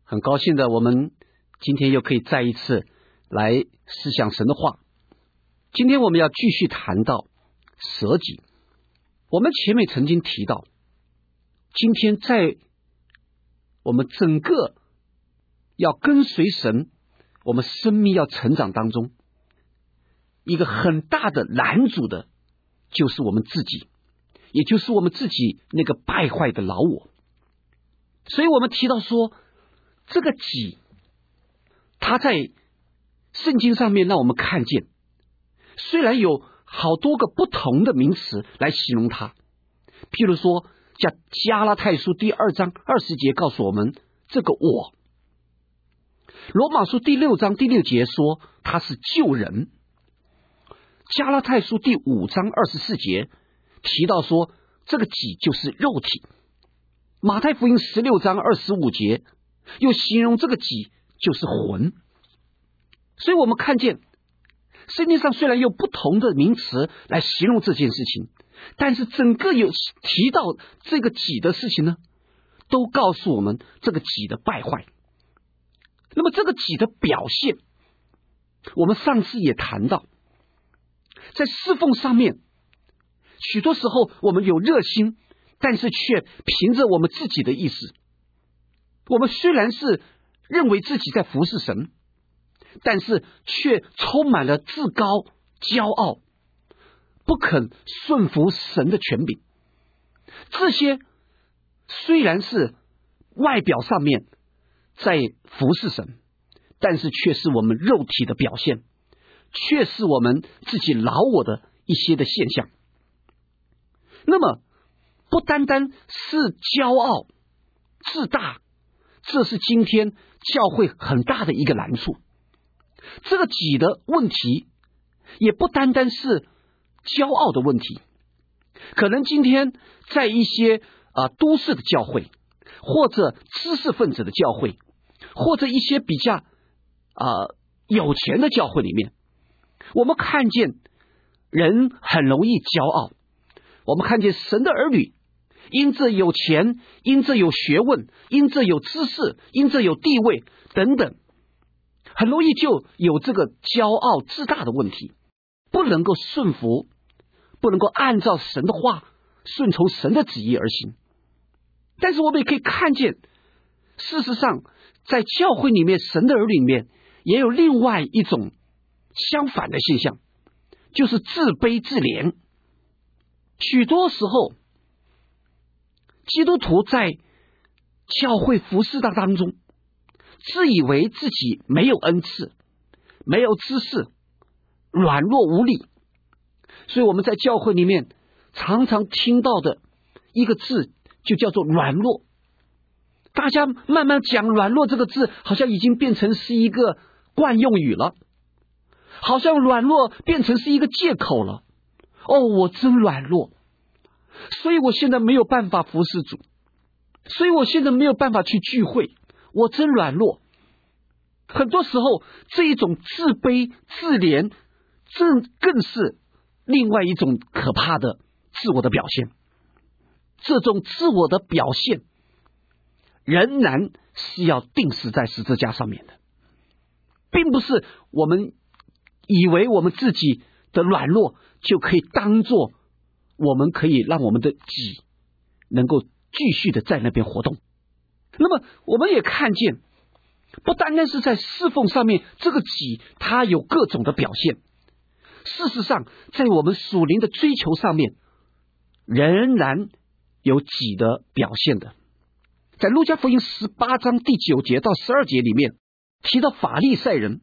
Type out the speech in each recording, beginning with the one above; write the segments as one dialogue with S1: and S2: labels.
S1: 很高兴的，我们今天又可以再一次来思想神的话。今天我们要继续谈到舍己。我们前面曾经提到，今天在我们整个要跟随神，我们生命要成长当中，一个很大的拦阻的就是我们自己，也就是我们自己那个败坏的老我。所以我们提到说，这个己，它在圣经上面让我们看见，虽然有好多个不同的名词来形容它，譬如说像加拉太书第2章20节告诉我们这个我，罗马书第6章第6节说他是救人，加拉太书第5章24节提到说这个己就是肉体，马太福音16章25节又形容这个己就是魂。所以我们看见圣经上虽然有不同的名词来形容这件事情，但是整个有提到这个己的事情呢，都告诉我们这个己的败坏。那么这个己的表现，我们上次也谈到，在侍奉上面，许多时候我们有热心，但是却凭着我们自己的意思，我们虽然是认为自己在服侍神，但是却充满了自高骄傲，不肯顺服神的权柄。这些虽然是外表上面在服侍神，但是却是我们肉体的表现，却是我们自己老我的一些的现象。那么不单单是骄傲自大，这是今天教会很大的一个难处。这个己的问题也不单单是骄傲的问题，可能今天在一些都市的教会，或者知识分子的教会，或者一些比较有钱的教会里面，我们看见人很容易骄傲。我们看见神的儿女因着有钱，因着有学问，因着有知识，因着有地位等等，很容易就有这个骄傲自大的问题，不能够顺服，不能够按照神的话顺从神的旨意而行。但是我们也可以看见，事实上在教会里面，神的儿女里面也有另外一种相反的现象，就是自卑自怜。许多时候基督徒在教会服侍当中，自以为自己没有恩赐，没有知识，软弱无力。所以我们在教会里面常常听到的一个字就叫做软弱。大家慢慢讲软弱这个字，好像已经变成是一个惯用语了，好像软弱变成是一个借口了。我真软弱，所以我现在没有办法服侍主，所以我现在没有办法去聚会，我真软弱。很多时候这一种自卑自怜，这更是另外一种可怕的自我的表现。这种自我的表现仍然是要钉死在十字架上面的，并不是我们以为我们自己的软弱就可以当作我们可以让我们的己能够继续的在那边活动。那么我们也看见，不单单是在侍奉上面，这个己它有各种的表现。事实上在我们属灵的追求上面，仍然有己的表现的。在路加福音18章第9节到12节里面提到法利赛人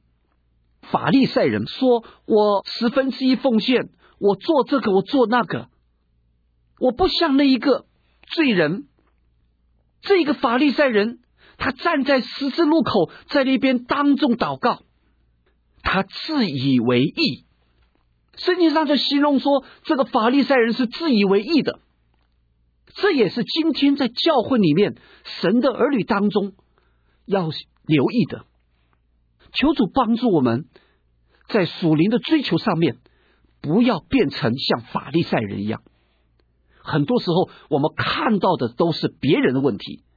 S1: 说，我1/10奉献，我做这个我做那个，我不像那一个罪人。这个法利赛人他站在十字路口，在那边当众祷告，他自以为义。圣经上就形容说，这个法利赛人是自以为义的。这也是今天在教会里面神的儿女当中要留意的。求主帮助我们在属灵的追求上面，不要变成像法利赛人一样。很多时候我们看到的都是别人的问题，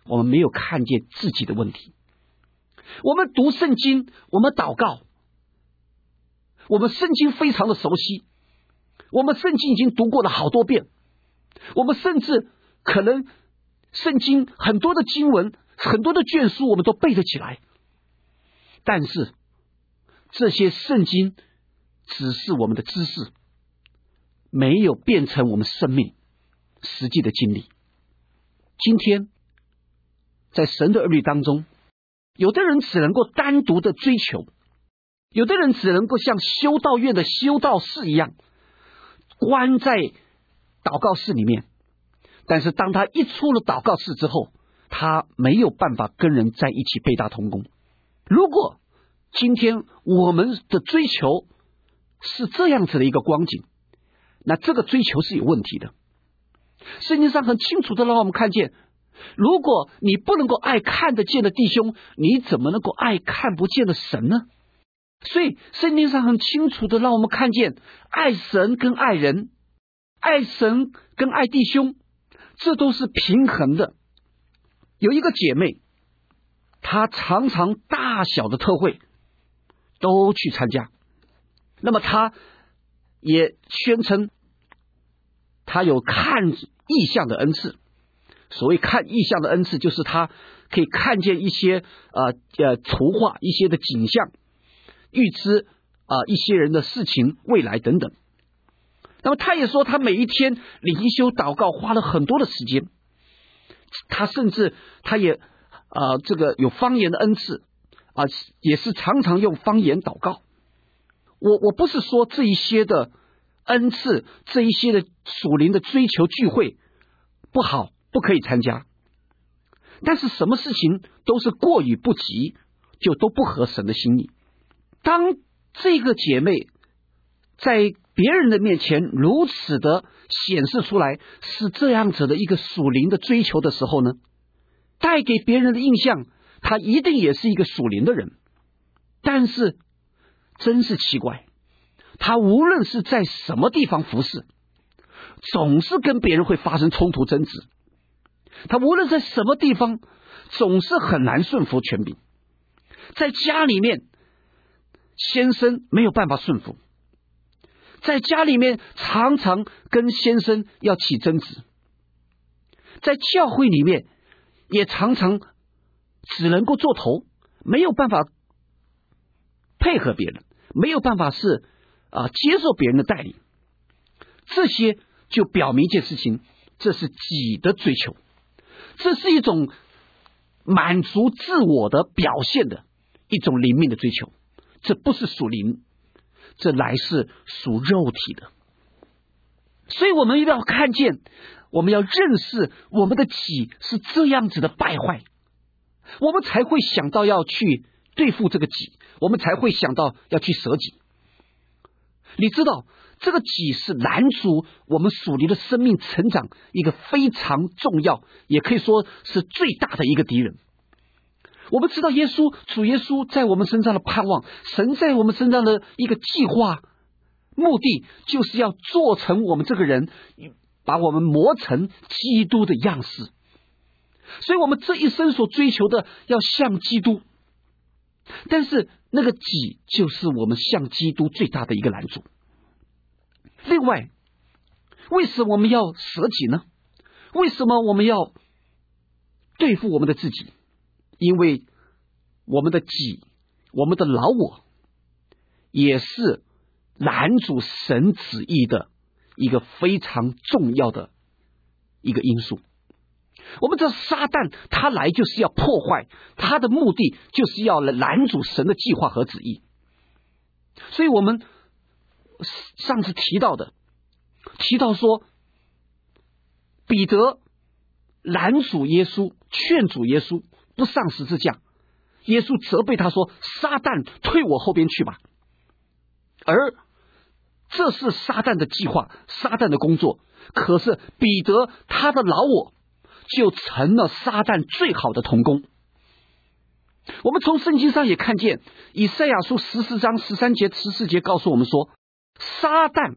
S1: 我们没有看见自己的问题。我们读圣经，我们祷告，我们圣经非常的熟悉，我们圣经已经读过了好多遍，我们甚至可能圣经很多的经文，很多的卷书我们都背得起来，但是这些圣经只是我们的知识，没有变成我们生命实际的经历。今天在神的儿女当中，有的人只能够单独的追求，有的人只能够像修道院的修道士一样关在祷告室里面，但是当他一出了祷告室之后，他没有办法跟人在一起配搭同工。如果今天我们的追求是这样子的一个光景，那这个追求是有问题的。圣经上很清楚的让我们看见，如果你不能够爱看得见的弟兄，你怎么能够爱看不见的神呢？所以圣经上很清楚的让我们看见，爱神跟爱人，爱神跟爱弟兄，这都是平衡的。有一个姐妹，她常常大小的特会都去参加，那么她也宣称她有看异象的恩赐。所谓看异象的恩赐，就是她可以看见一些图画，一些的景象，预知一些人的事情未来等等。那么她也说，她每一天灵修祷告花了很多的时间，她甚至她也这个有方言的恩赐也是常常用方言祷告。我不是说这一些的恩赐，这一些的属灵的追求聚会不好，不可以参加，但是什么事情都是过于不及，就都不合神的心意。当这个姐妹在别人的面前如此的显示出来是这样子的一个属灵的追求的时候呢，带给别人的印象，她一定也是一个属灵的人。但是真是奇怪，她无论是在什么地方服侍，总是跟别人会发生冲突争执。她无论在什么地方，总是很难顺服权柄。在家里面，先生没有办法顺服，在家里面常常跟先生要起争执，在教会里面也常常只能够做头，没有办法配合别人，没有办法是接受别人的带领。这些就表明一件事情，这是己的追求，这是一种满足自我的表现的一种灵命的追求，这不是属灵，这乃是属肉体的。所以我们一定要看见，我们要认识我们的己是这样子的败坏，我们才会想到要去对付这个己，我们才会想到要去舍己。你知道这个己是拦阻我们属灵的生命成长一个非常重要，也可以说是最大的一个敌人。我们知道主耶稣在我们身上的盼望，神在我们身上的一个计划，目的就是要做成我们这个人，把我们磨成基督的样式。所以我们这一生所追求的要像基督，但是那个己就是我们像基督最大的一个拦阻。另外，为什么我们要舍己呢？为什么我们要对付我们的自己？因为我们的己，我们的老我，也是拦阻神旨意的一个非常重要的一个因素。我们知道撒旦他来就是要破坏，他的目的就是要来拦阻神的计划和旨意。所以我们上次提到说，彼得拦阻耶稣，劝阻耶稣不上十字架，耶稣责备他说，撒旦退我后边去吧。而这是撒旦的计划，撒旦的工作，可是彼得他的老我就成了撒旦最好的同工。我们从圣经上也看见，以赛亚书14章13节14节告诉我们说，撒旦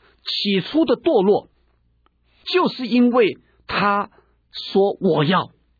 S1: 起初的堕落，就是因为他说我要，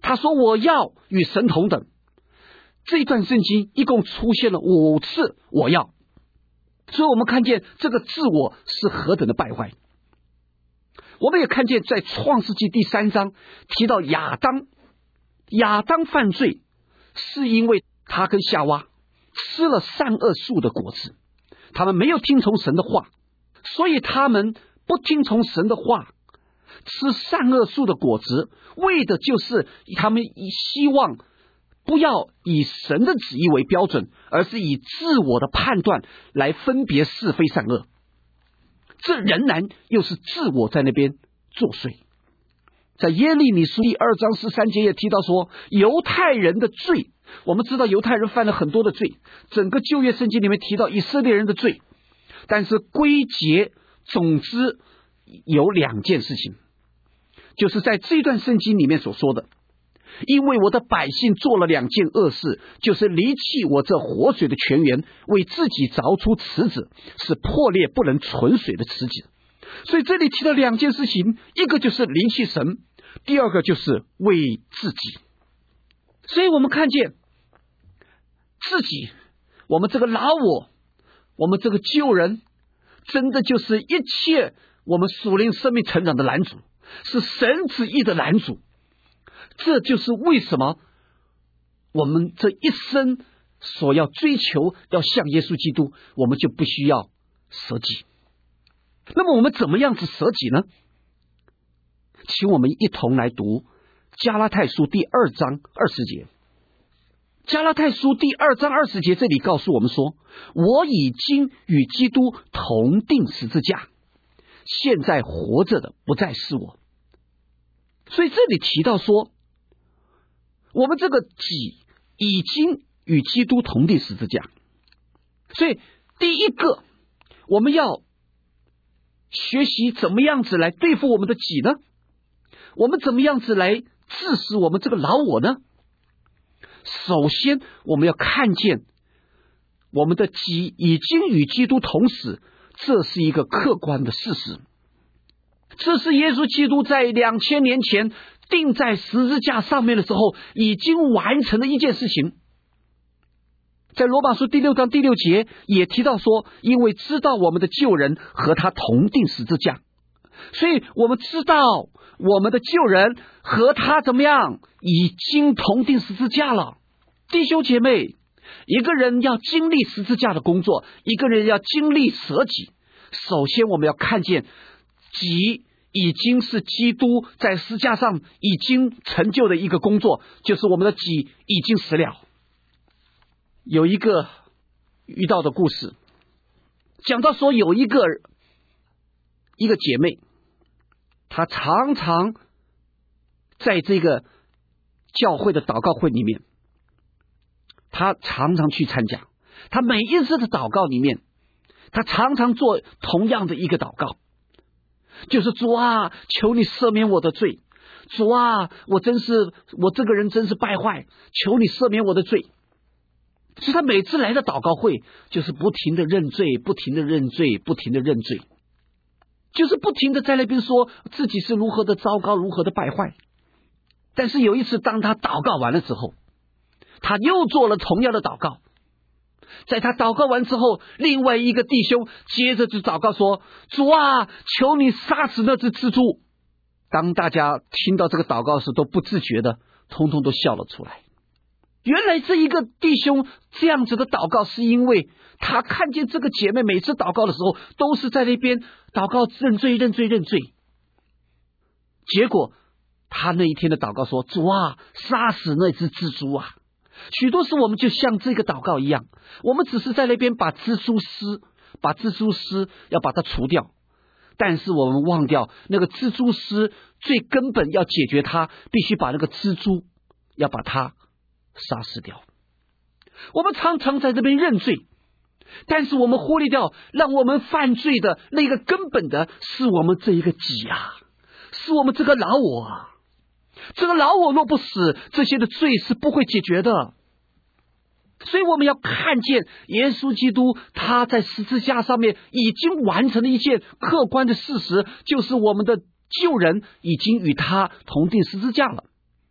S1: 他说我要与神同等。这一段圣经一共出现了5次我要，所以我们看见这个自我是何等的败坏。我们也看见在创世纪第3章提到亚当犯罪是因为他跟夏娃吃了善恶树的果子，他们没有听从神的话，所以他们不听从神的话，吃善恶树的果子，为的就是他们希望不要以神的旨意为标准，而是以自我的判断来分别是非善恶。这仍然又是自我在那边作祟。在耶利米书第2章13节也提到说，犹太人的罪，我们知道犹太人犯了很多的罪，整个旧约圣经里面提到以色列人的罪，但是归结总之有2件事情，就是在这段圣经里面所说的，因为我的百姓做了2件恶事，就是离弃我这活水的泉源，为自己凿出池子，是破裂不能存水的池子。所以这里提到2件事情，一个就是离弃神，第二个就是为自己。所以我们看见自己，我们这个老我们这个旧人，真的就是一切我们属灵生命成长的拦阻，是神旨意的拦阻。这就是为什么我们这一生所要追求要像耶稣基督，我们就不需要舍己。那么我们怎么样子舍己呢？请我们一同来读加拉太书第2章20节。加拉太书第2章20节这里告诉我们说，我已经与基督同定十字架，现在活着的不再是我。所以这里提到说，我们这个己已经与基督同定十字架。所以第一个，我们要学习怎么样子来对付我们的己呢？我们怎么样子来治死我们这个老我呢？首先我们要看见我们的己已经与基督同死，这是一个客观的事实。这是耶稣基督在2000年前钉在十字架上面的时候已经完成的一件事情。在罗马书第6章第6节也提到说，因为知道我们的旧人和他同定十字架，所以我们知道我们的旧人和他怎么样，已经同定十字架了。弟兄姐妹，一个人要经历十字架的工作，一个人要经历舍己，首先我们要看见己已经是基督在十字架上已经成就的一个工作，就是我们的己已经死了。有一个遇到的故事，讲到说有一个姐妹，她常常在这个教会的祷告会里面，她常常去参加，她每一次的祷告里面，她常常做同样的一个祷告，就是主啊，求你赦免我的罪，主啊，我这个人真是败坏，求你赦免我的罪。所以他每次来的祷告会就是不停的认罪，不停的认罪，不停的认罪，就是不停的在那边说自己是如何的糟糕，如何的败坏。但是有一次当他祷告完了之后，他又做了同样的祷告。在他祷告完之后，另外一个弟兄接着就祷告说，主啊，求你杀死那只蜘蛛。当大家听到这个祷告时，都不自觉的通通都笑了出来。原来这一个弟兄这样子的祷告，是因为他看见这个姐妹每次祷告的时候都是在那边祷告认罪认罪认罪，结果他那一天的祷告说，主啊，杀死那只蜘蛛啊。许多时我们就像这个祷告一样，我们只是在那边把蜘蛛丝要把它除掉，但是我们忘掉那个蜘蛛丝最根本要解决它，必须把那个蜘蛛要把它杀死掉。我们常常在这边认罪，但是我们忽略掉让我们犯罪的那个根本的是我们这一个己啊，是我们这个老我啊。这个老我若不死，这些的罪是不会解决的。所以我们要看见耶稣基督他在十字架上面已经完成了一件客观的事实，就是我们的旧人已经与他同定十字架了。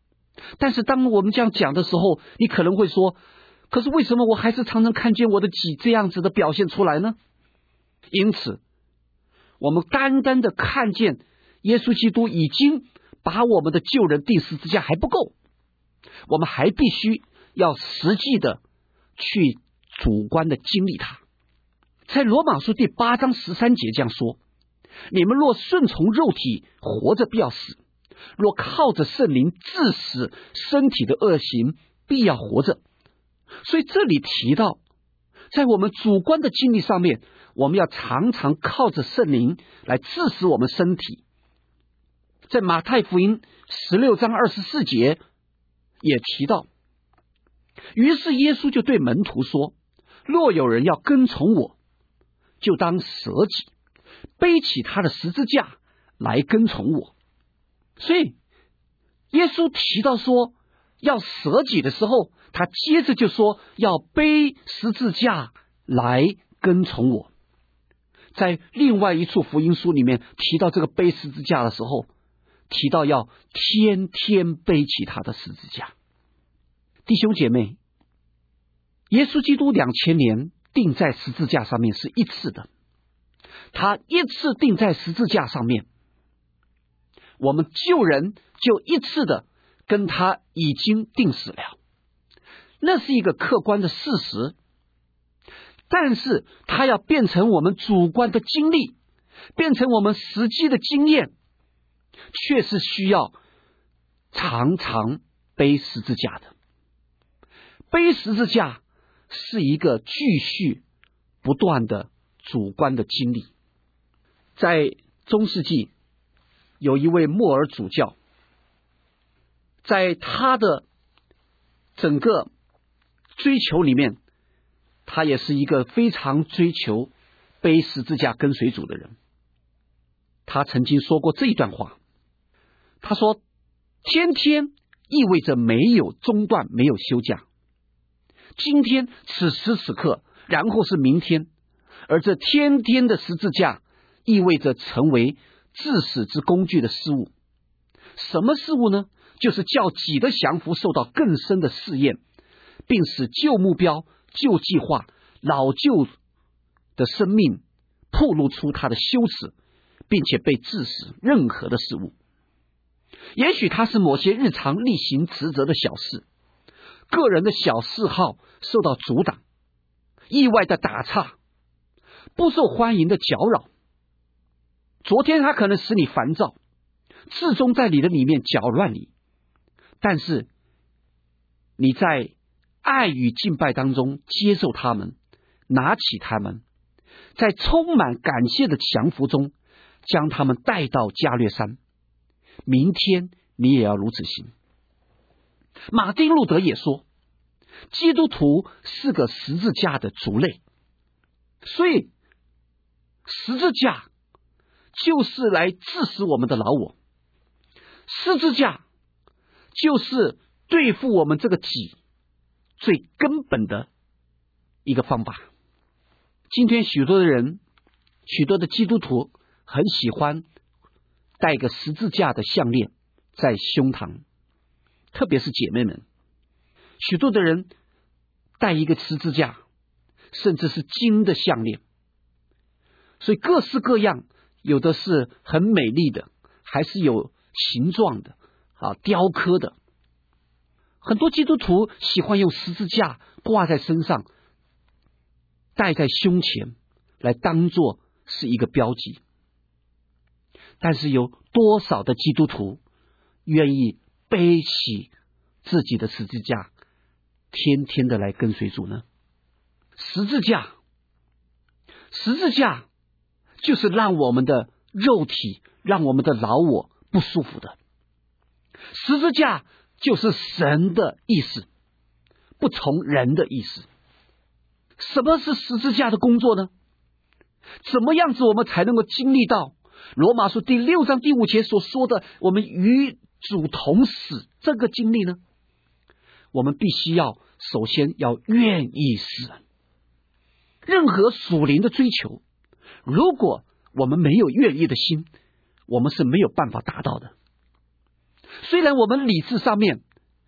S1: 但是当我们这样讲的时候，你可能会说，可是为什么我还是常常看见我的己这样子的表现出来呢？因此我们单单的看见耶稣基督已经把我们的救人钉十字架还不够，我们还必须要实际的去主观的经历它。在罗马书第8章13节这样说，你们若顺从肉体活着，必要死；若靠着圣灵治死身体的恶行，必要活着。所以这里提到，在我们主观的经历上面，我们要常常靠着圣灵来治死我们身体。在马太福音16章24节也提到，于是耶稣就对门徒说，若有人要跟从我，就当舍己，背起他的十字架来跟从我。所以耶稣提到说要舍己的时候，他接着就说要背十字架来跟从我。在另外一处福音书里面提到这个背十字架的时候，提到要天天背起他的十字架。弟兄姐妹，耶稣基督2000年钉在十字架上面是一次的，他一次钉在十字架上面，我们救人就一次的跟他已经钉死了，那是一个客观的事实。但是他要变成我们主观的经历，变成我们实际的经验，却是需要常常背十字架的。背十字架是一个继续不断的主观的经历。在中世纪有一位莫尔主教，在他的整个追求里面，他也是一个非常追求背十字架跟随主的人。他曾经说过这一段话，他说，天天意味着没有中断，没有休假。今天此时此刻，然后是明天，而这天天的十字架意味着成为致死之工具的事物。什么事物呢？就是叫己的降服受到更深的试验，并使旧目标、旧计划、老旧的生命暴露出他的羞耻，并且被致死任何的事物。也许它是某些日常例行职责的小事，个人的小嗜好受到阻挡，意外的打岔，不受欢迎的搅扰。昨天它可能使你烦躁，至终在你的里面搅乱你，但是你在爱与敬拜当中接受他们，拿起他们，在充满感谢的降服中将他们带到加略山。明天你也要如此行。马丁路德也说，基督徒是个十字架的族类，所以十字架就是来致死我们的老我，十字架就是对付我们这个己最根本的一个方法。今天许多的人，许多的基督徒很喜欢戴个十字架的项链在胸膛，特别是姐妹们，许多的人戴一个十字架，甚至是金的项链，所以各式各样，有的是很美丽的，还是有形状的雕刻的。很多基督徒喜欢用十字架挂在身上，戴在胸前，来当作是一个标记。但是有多少的基督徒愿意背起自己的十字架，天天的来跟随主呢？十字架就是让我们的肉体，让我们的老我不舒服的。十字架就是神的意思，不从人的意思。什么是十字架的工作呢？怎么样子我们才能够经历到罗马书第6章第5节所说的我们与主同死这个经历呢？我们必须首先要愿意死。任何属灵的追求，如果我们没有愿意的心，我们是没有办法达到的。虽然我们理智上面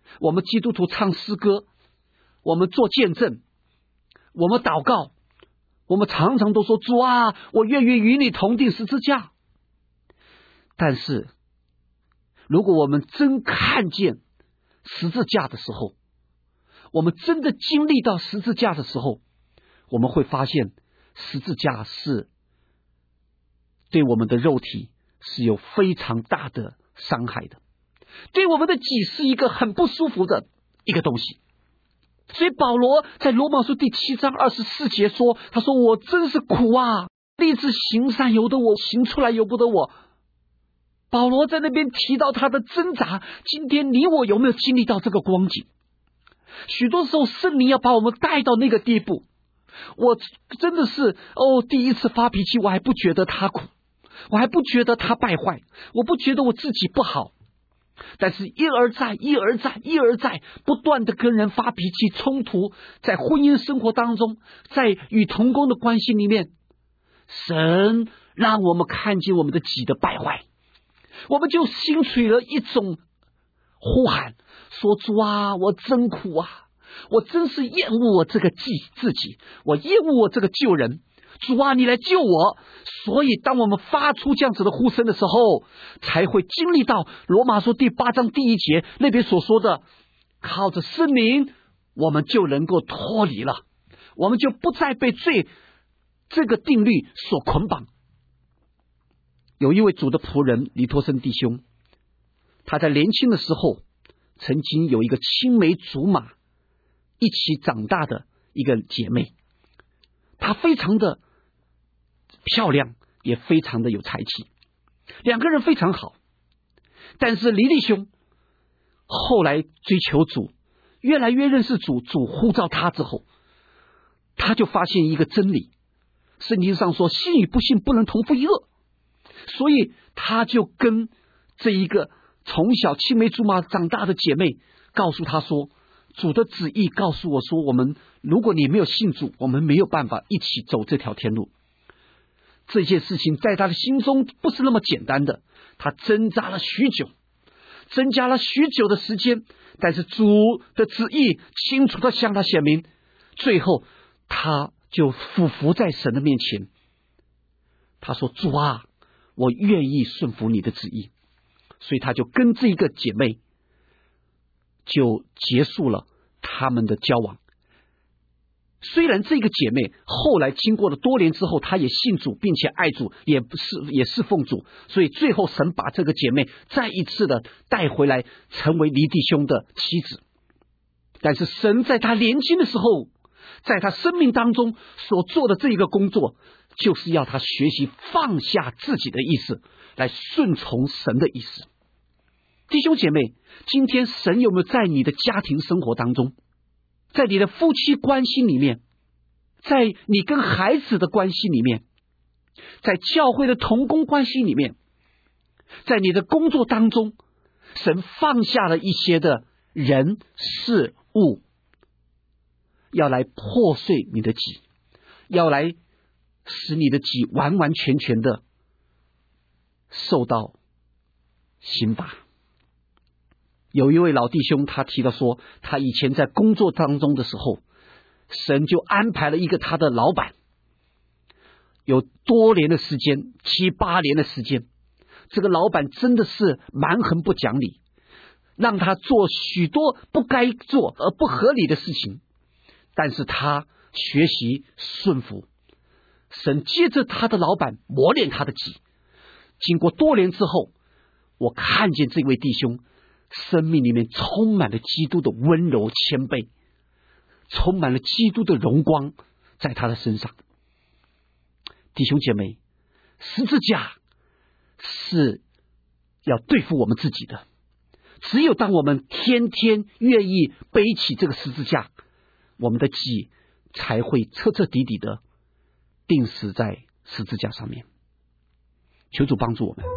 S1: 我们基督徒唱诗歌，我们做见证，我们祷告，我们常常都说主啊，我愿意与你同定十字架。但是如果我们真看见十字架的时候，我们真的经历到十字架的时候，我们会发现十字架是对我们的肉体是有非常大的伤害的，对我们的己是一个很不舒服的一个东西。所以保罗在罗马书第7章24节说，他说我真是苦啊，立志行善由得我，行出来由不得我。保罗在那边提到他的挣扎，今天你我有没有经历到这个光景？许多时候圣灵要把我们带到那个地步，我真的是第一次发脾气，我还不觉得他苦，我还不觉得他败坏，我不觉得我自己不好，但是一而再不断的跟人发脾气冲突，在婚姻生活当中，在与同工的关系里面，神让我们看见我们的己的败坏，我们就兴起了一种呼喊，说主啊，我真苦啊，我真是厌恶我这个自己，我厌恶我这个旧人，主啊，你来救我。所以当我们发出这样子的呼声的时候，才会经历到罗马书第8章第1节那边所说的，靠着圣灵我们就能够脱离了，我们就不再被罪这个定律所捆绑。有一位主的仆人李托生弟兄，他在年轻的时候曾经有一个青梅竹马一起长大的一个姐妹，她非常的漂亮，也非常的有才气，两个人非常好。但是李弟兄后来追求主，越来越认识主，主呼召他之后，他就发现一个真理，圣经上说信与不信不能同负一軛，所以他就跟这一个从小青梅竹马长大的姐妹告诉他说，主的旨意告诉我说，我们如果你没有信主，我们没有办法一起走这条天路。这件事情在他的心中不是那么简单的，他挣扎了许久，增加了许久的时间，但是主的旨意清楚地向他显明，最后他就俯伏在神的面前，他说主啊，我愿意顺服你的旨意。所以他就跟这一个姐妹就结束了他们的交往。虽然这个姐妹后来经过了多年之后，她也信主并且爱主，也侍奉主，所以最后神把这个姐妹再一次的带回来成为黎弟兄的妻子。但是神在她年轻的时候，在她生命当中所做的这一个工作，就是要她学习放下自己的意思，来顺从神的意思。弟兄姐妹，今天神有没有在你的家庭生活当中，在你的夫妻关系里面，在你跟孩子的关系里面，在教会的同工关系里面，在你的工作当中，神放下了一些的人事物，要来破碎你的己，要来使你的己完完全全的受到刑罚。有一位老弟兄他提到说，他以前在工作当中的时候，神就安排了一个他的老板，有多年的时间，7、8年的时间，这个老板真的是蛮横不讲理，让他做许多不该做而不合理的事情，但是他学习顺服神，接着他的老板磨练他的己。经过多年之后，我看见这位弟兄生命里面充满了基督的温柔谦卑，充满了基督的荣光在他的身上。弟兄姐妹，十字架是要对付我们自己的，只有当我们天天愿意背起这个十字架，我们的己才会彻彻底底的钉死在十字架上面。求主帮助我们。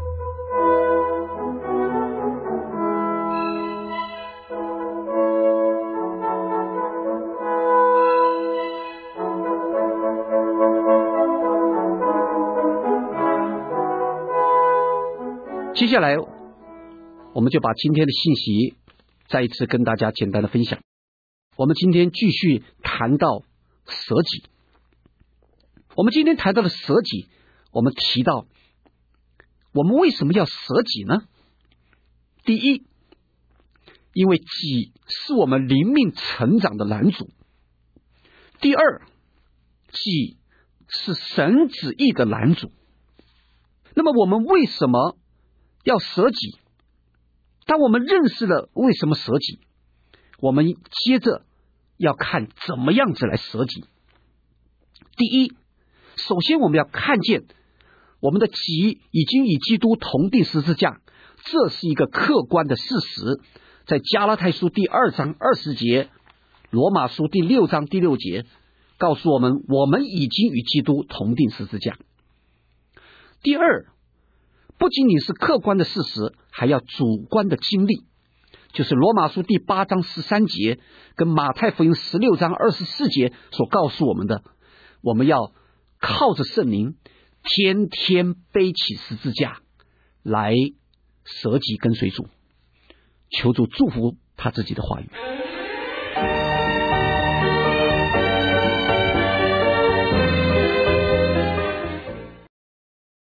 S1: 接下来我们就把今天的信息再一次跟大家简单的分享。我们今天继续谈到舍己。我们今天谈到的舍己，我们提到我们为什么要舍己呢？第一，因为己是我们灵命成长的拦阻。第二，己是神旨意的拦阻。那么我们为什么要舍己？当我们认识了为什么舍己，我们接着要看怎么样子来舍己。第一，首先我们要看见我们的己已经与基督同定十字架，这是一个客观的事实。在加拉太书第2章20节，罗马书第6章第6节告诉我们，我们已经与基督同定十字架。第二，不仅仅是客观的事实，还要主观的经历，就是罗马书第8章13节跟马太福音16章24节所告诉我们的，我们要靠着圣灵天天背起十字架来舍己跟随主。求主祝福他自己的话语。